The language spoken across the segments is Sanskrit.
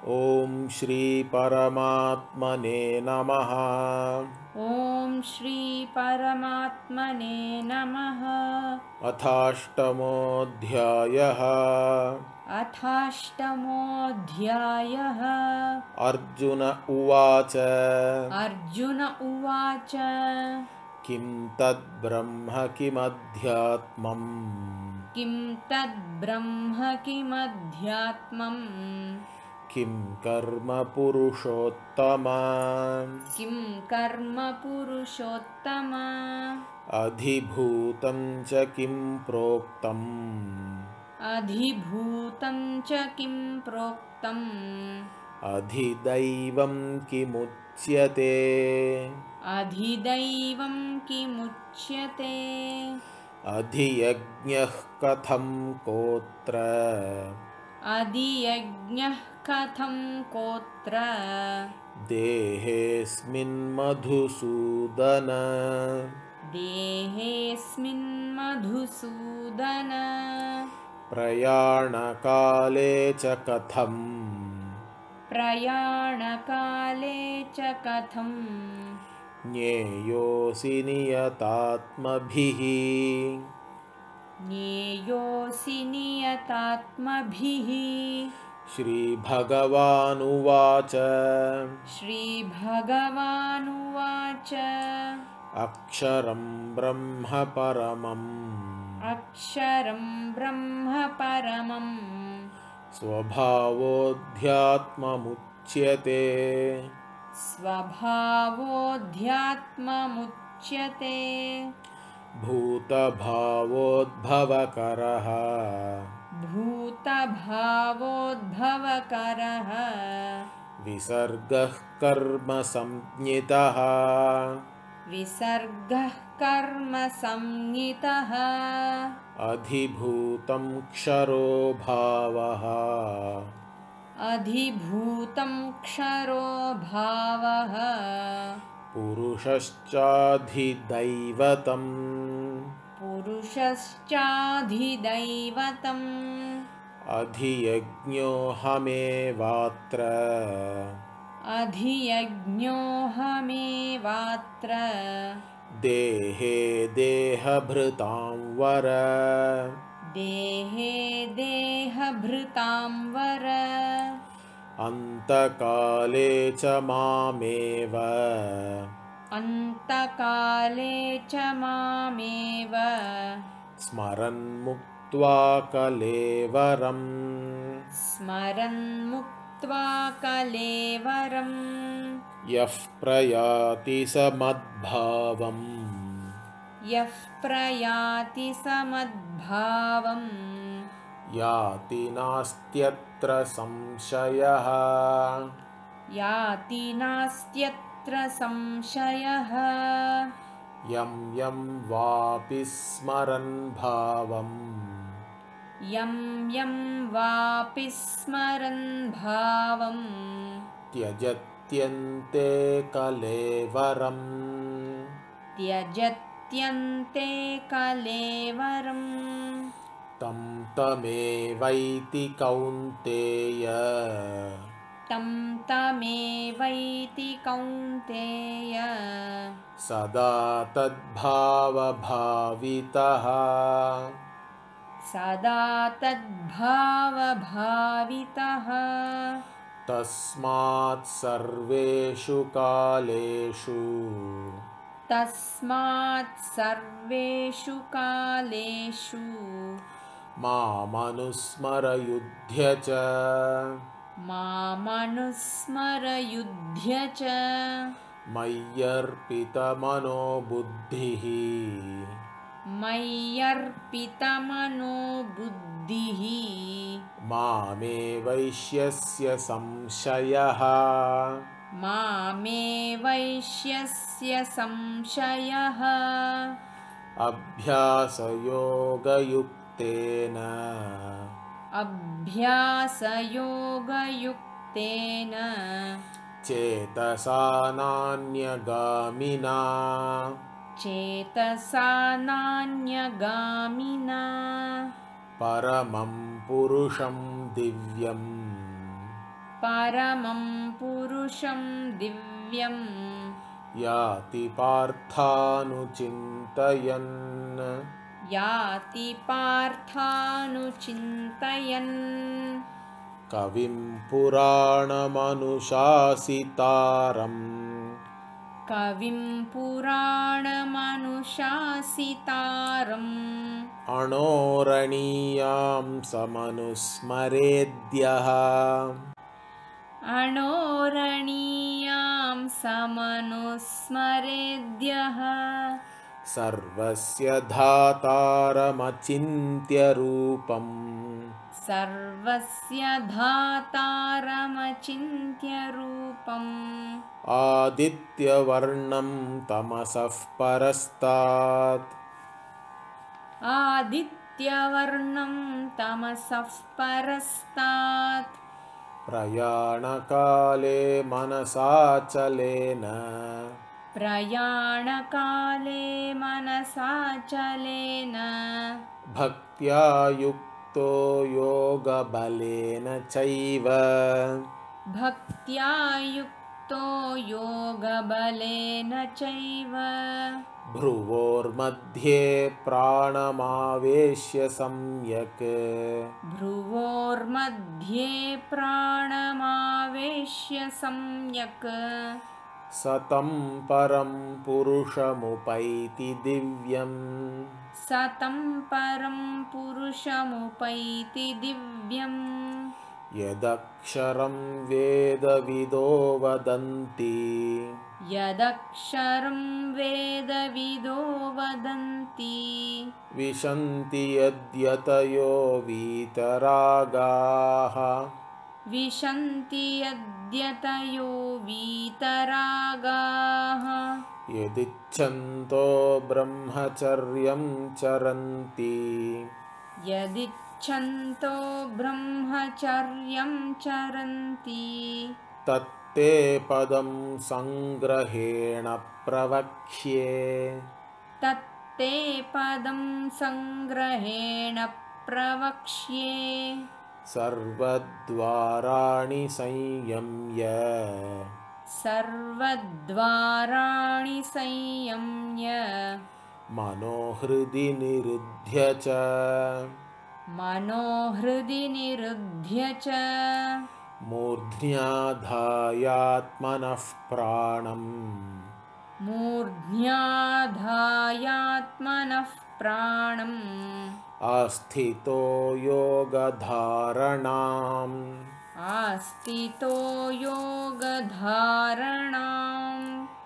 ॐ श्री परमात्मने नमः। ॐ श्री परमात्मने नमः। अथाष्टमोऽध्यायः। अथाष्टमोऽध्यायः। अर्जुन उवाच अर्जुन उवाच किं तद्ब्रह्म किमध्यात्मम् किं तद्ब्रह्म किमध्यात्मम् किं कर्म पुरुषोत्तम किं कर्म पुरुषोत्तम अधिभूतं च किं प्रोक्तम् अधिभूतं च किं प्रोक्तम् अधिदैवं किमुच्यते अधिदैवं किमुच्यते अधियज्ञः कथं कोत्र अधियज्ञः कथं कोत्र देहेऽस्मिन् मधुसूदन देहेऽस्मिन् मधुसूदन प्रयाणकाले च कथं प्रयाणकाले च कथं ज्ञेयोऽसि नियतात्मभिः ज्ञेयोऽसि नियतात्मभिः। श्रीभगवानुवाच श्रीभगवानुवाच अक्षरं ब्रह्म परमम् अक्षरं ब्रह्म परमम् स्वभावोऽध्यात्ममुच्यते स्वभावोऽध्यात्ममुच्यते भूतभावोद्भवकरः भूतभावोद्भवकरः विसर्गः कर्म संज्ञितः विसर्गः कर्म संज्ञितः अधिभूतं क्षरो भावः अधिभूतं क्षरो भावः पुरुषश्चाधिदैवतम् पुरुषश्चाधिदैवतम् अधियज्ञोऽहमेवात्र अधियज्ञोऽहमेवात्र देहे देहभृतां वर देहे देहभृतां वर अन्तकाले च मामेव अन्तकाले च मामेव स्मरन्मुक्त्वा कलेवरम् स्मरन्मुक्त्वा कलेवरम् यः प्रयाति स मद्भावम् यः प्रयाति समद्भावम् याति नास्त्यत्र संशयः याति नास्त्यत्र संशयः यं यं वापि स्मरन् भावम् यं यं वापि स्मरन् भावम् त्यजत्यन्ते कलेवरम् त्यजत्यन्ते कलेवरम् तं तमेवैति कौन्तेय तं तमेवैति कौन्तेय सदा तद्भावभावितः सदा तद्भावभावितः तस्मात् सर्वेषु कालेषु तस्मात् सर्वेषु कालेषु मामनुस्मरयुध्य च मामनुस्मरयुध्य च मय्यर्पितमनो बुद्धिः मय्यर्पितमनो बुद्धिः मामे वैश्यस्य संशयः मामे वैश्यस्य संशयः अभ्यासयोगयुक्तेन अभ्यासयोगयुक्तेन चेतसा नान्यगामिना चेतसा नान्यगामिना परमं पुरुषं दिव्यम् परमं पुरुषं दिव्यं याति पार्थानुचिन्तयन् याति पार्थानुचिन्तयन् कविं पुराणमनुशासितारम् कविं पुराणमनुशासितारम् अणोरणीयां समनुस्मरेद्यः अणोरणीयां समनुस्मरेद्यः सर्वस्य धातारमचिन्त्यरूपम् सर्वस्य धातारमचिन्त्यरूपम् आदित्यवर्णं तमसः परस्तात् आदित्यवर्णं तमसः परस्तात् प्रयाणकाले मनसाचलेन प्रयाणकाले मनसाचलेन भक्त्या युक्तो योगबलेन चैव भक्त्या युक्तो योगबलेन चैव भ्रुवोर्मध्ये प्राणमावेश्य सम्यक् भ्रुवोर्मध्ये प्राणमावेश्य सम्यक् सतं परं पुरुषमुपैति दिव्यम् सतं परं पुरुषमुपैति दिव्यम् यदक्षरं वेदविदो वदन्ति यदक्षरं वेदविदो वदन्ति विशन्ति यद्यतयो वीतरागाः विशन्ति यद्यतयो वीतरागाः यदिच्छन्तो ब्रह्मचर्यं चरन्ति यदिच्छन्तो ब्रह्मचर्यं चरन्ति तत्ते पदं सङ्ग्रहेण प्रवक्ष्ये तत्ते पदं सङ्ग्रहेण प्रवक्ष्ये सर्वद्वाराणि संयम्य सर्वद्वाराणि संयम्य मनोहृदि निरुध्य च मनोहृदि निरुध्य च मूर्ध्याधायात्मनः प्राणम् मूर्ध्याधायात्मनः प्राणम् आस्थितो योगधारणाम् आस्थितो योगधारणाम्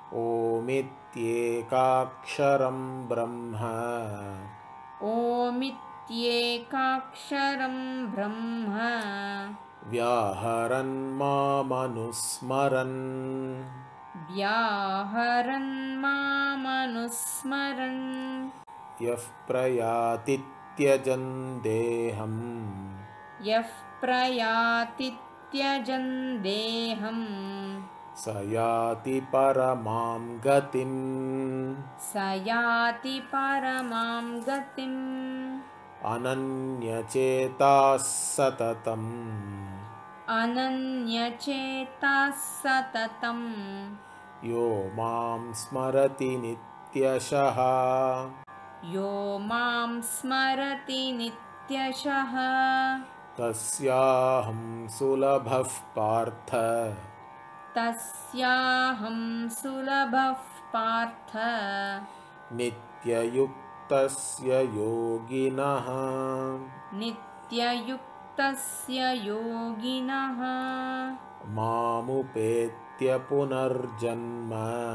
ओमित्येकाक्षरं ब्रह्म ओमित्येकाक्षरं ब्रह्म व्याहरन् मामनुस्मरन् व्याहरन् मामनुस्मरन् यः प्रयाति त्यजन् देहम् यः प्रयाति त्यजन् देहम् स याति परमां गतिम् स याति परमां गतिम् अनन्यचेताः सततम् अनन्यचेताः सततम् यो मां स्मरति नित्यशः यो मां स्मरति नित्यशः तस्याहं सुलभः पार्थ तस्याहं सुलभः पार्थ नित्ययुक्तस्य योगिनः नित्ययुक्तस्य योगिनः मामुपेत्य पुनर्जन्म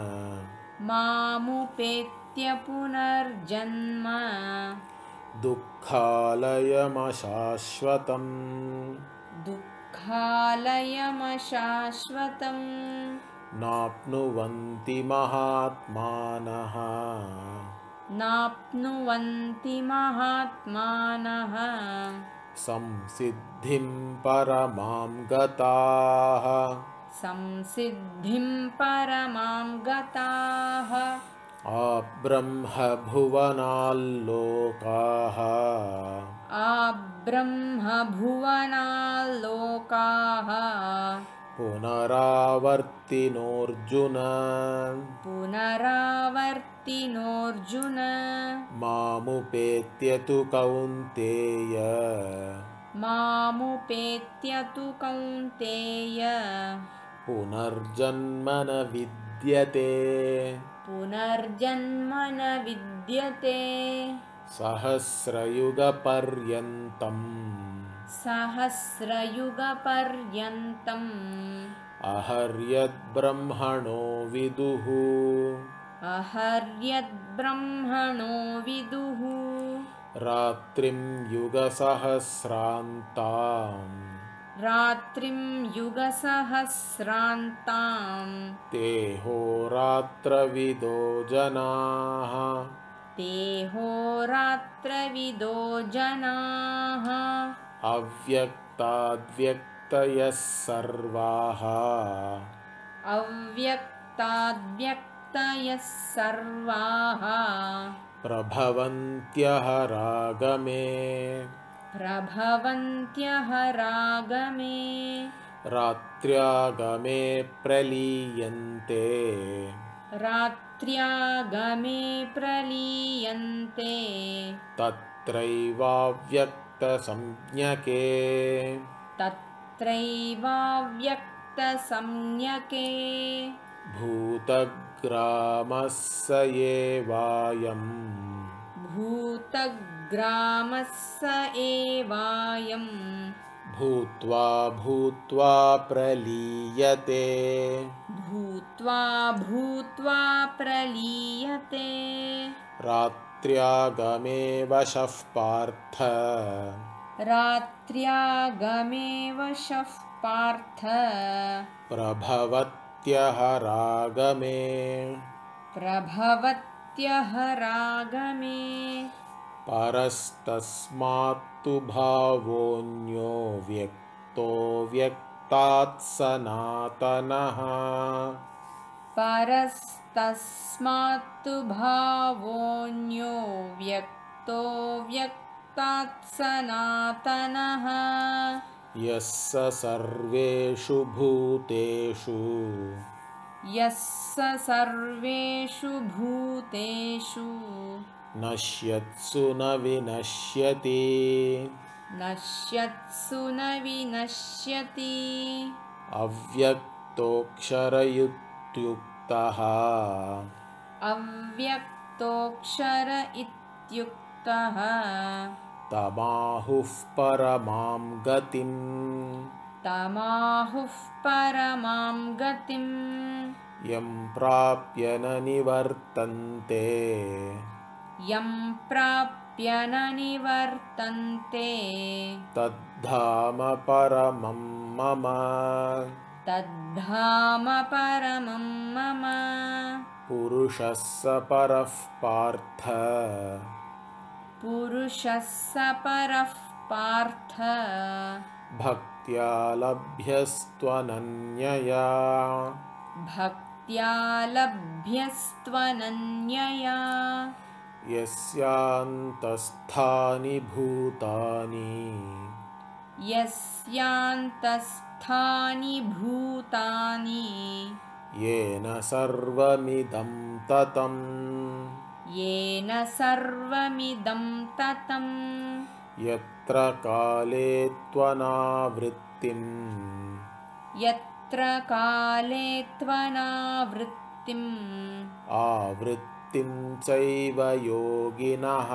मामुपेत्य पुनर्जन्म दुःखालयमशाश्वतम् दुःखालयमशाश्वतम् नाप्नुवन्ति महात्मानः नाप्नुवन्ति महात्मानः संसिद्धिं परमां गताः संसिद्धिं परमां गताः आब्रह्मभुवनाल्लोकाः आब्रह्मभुवनाल्लोकाः लोकाः पुनरावर्तिनोऽर्जुन पुनरावर्तिनोऽर्जुन मामुपेत्य तु कौन्तेय मामुपेत्य तु कौन्तेय पुनर्जन्म न विद्यते पुनर्जन्म न विद्यते सहस्रयुगपर्यन्तम् सहस्रयुगपर्यन्तम् अहर्यद्ब्रह्मणो विदुः अहर्यद्ब्रह्मणो विदुः रात्रिं युगसहस्रान्ताम् रात्रिं युगसहस्रान्ताम् ते होरात्रविदो जनाः ते होरात्रविदो जनाः अव्यक्ताद्व्यक्तयः सर्वाः अव्यक्ताद्व्यक्तयः सर्वाः प्रभवन्त्यः रागमे प्रभवन्त्यः रागमे रात्र्यागमे प्रलीयन्ते रात्र्यागमे प्रलीयन्ते तत्रैवाव्यक्तसंज्ञके तत्रैवाव्यक्तसंज्ञके भूतग्रामः स एवायम् भूतग्रामः स एवायम् भूत्वा भूत्वा प्रलीयते भूत्वा भूत्वा प्रलीयते रात्र्यागमे वशः पार्थ रात्र्यागमे वशः पार्थ प्रभवत्यः रागमे प्रभवत्यः रागमे परस्तस्मात्तु भावोऽन्यो व्यक्तो व्यक्तात् सनातनः परस्तस्मात्तु भावोऽन्यो व्यक्तो व्यक्तात् सनातनः यः स सर्वेषु भूतेषु यः स सर्वेषु भूतेषु नश्यत्सु न विनश्यति नश्यत्सु न विनश्यति अव्यक्तोऽक्षरयुक्तः अव्यक्तोऽक्षर इत्युक्तः तमाहुः परमां गतिम् तमाहुः परमां गतिम् यं प्राप्य न निवर्तन्ते यं प्राप्य न निवर्तन्ते तद्धाम परमं मम तद्धाम परमं मम पुरुषः स परः पार्थ पुरुषः स परः पार्थ भक्त्या लभ्यस्त्वनन्यया भक्त्या लभ्यस्त्वनन्यया यस्यान्तस्थानि भूतानि यस्यान्तस्थानि भूतानि येन सर्वमिदं ततं येन सर्वमिदं ततं यत्र काले त्वनावृत्तिम् यत्र काले त्वनावृत्तिम् आवृत्तिं चैव योगिनः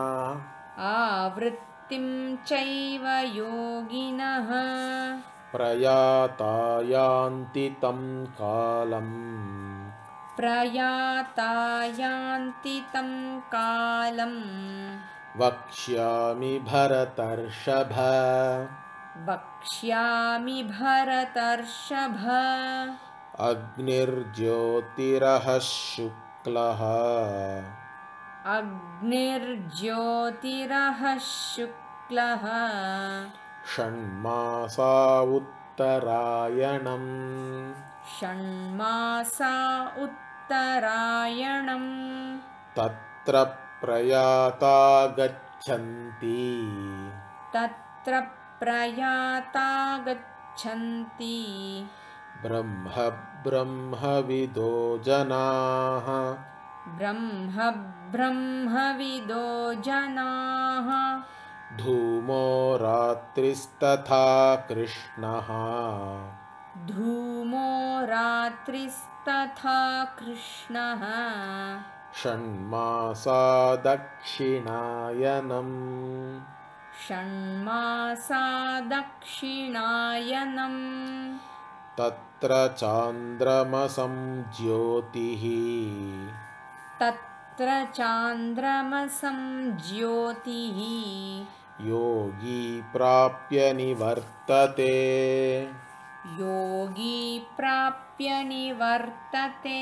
आवृत्तिं चैव योगिनः प्रयाता यान्ति तं कालम् प्रयाता यान्ति तं कालम् वक्ष्यामि भरतर्षभ वक्ष्यामि भरतर्षभ अग्निर्ज्योतिरः शुक्लः अग्निर्ज्योतिरः शुक्लः षण्मासा उत्तरायणम् षण्मासा उत्तरायणम् तत्र प्रयाता गच्छन्ति तत्र प्रयाता गच्छन्ति ब्रह्मविदो जनाः ब्रह्मविदो जनाः धूमो रात्रिस्तथा कृष्णः धूमो रात्रिस्तथा कृष्णः षण्मासा दक्षिणायनम् षण्मासा दक्षिणायनम् तत्र चान्द्रमसं ज्योतिः तत्र चान्द्रमसं ज्योतिः योगी प्राप्य निवर्तते योगी प्राप्य निवर्तते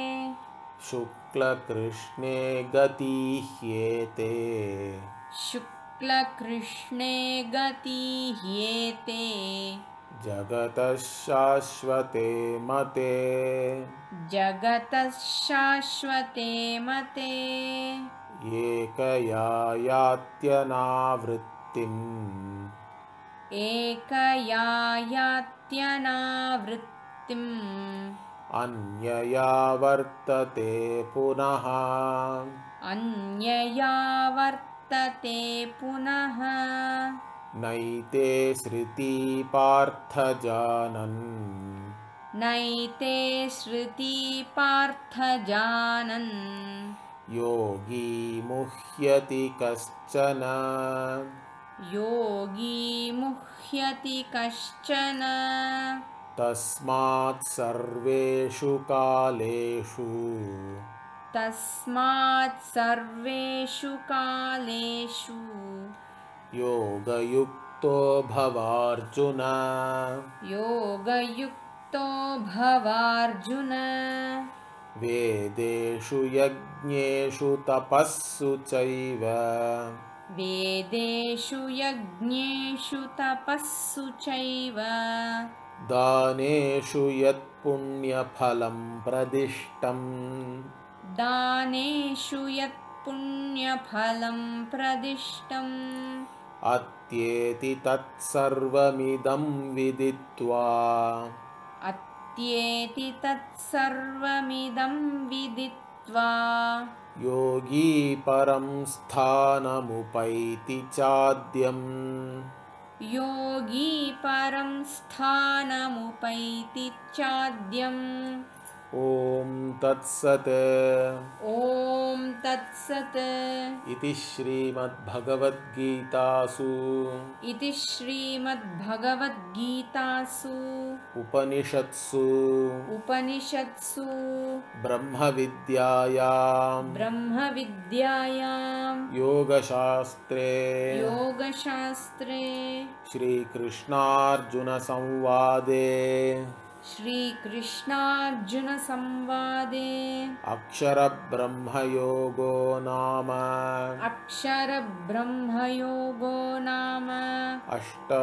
शुक्लकृष्णे गतिह्येते शुक्लकृष्णे गतिह्येते जगतः शाश्वते मते जगतः शाश्वते मते एकया यात्यनावृत्तिम् एकया यात्यनावृत्तिम् अन्यया वर्तते पुनः अन्यया वर्तते पुनः नैते श्रुति पार्थ जानन् नैते श्रुति पार्थ जानन् योगी मुह्यति कश्चन योगी मुह्यति कश्चन तस्मात् सर्वेषु कालेषु तस्मात् सर्वेषु कालेषु योगयुक्तो भवार्जुन योगयुक्तो भवार्जुन वेदेषु यज्ञेषु तपस्सु चैव वेदेषु यज्ञेषु तपस्सु चैव दानेषु यत्पुण्यफलं प्रदिष्टम् दानेषु यत् पुण्यफलं प्रदिष्टम् अत्येति तत्सर्वमिदं विदित्वा अत्येति तत्सर्वमिदं विदित्वा योगी परं स्थानमुपैति चाद्यम् योगी परं स्थानमुपैति चाद्यम् ॐ तत्सत् ॐ तत्सत् इति श्रीमद्भगवद्गीतासु इति श्रीमद्भगवद्गीतासु उपनिषत्सु उपनिषत्सु ब्रह्मविद्यायां ब्रह्मविद्यायां योगशास्त्रे योगशास्त्रे श्रीकृष्णार्जुनसंवादे श्रीकृष्णार्जुनसंवादे अक्षरब्रह्मयोगो नाम अक्षरब्रह्मयोगो नाम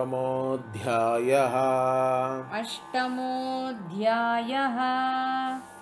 अष्टमोऽध्यायः अष्टमोऽध्यायः।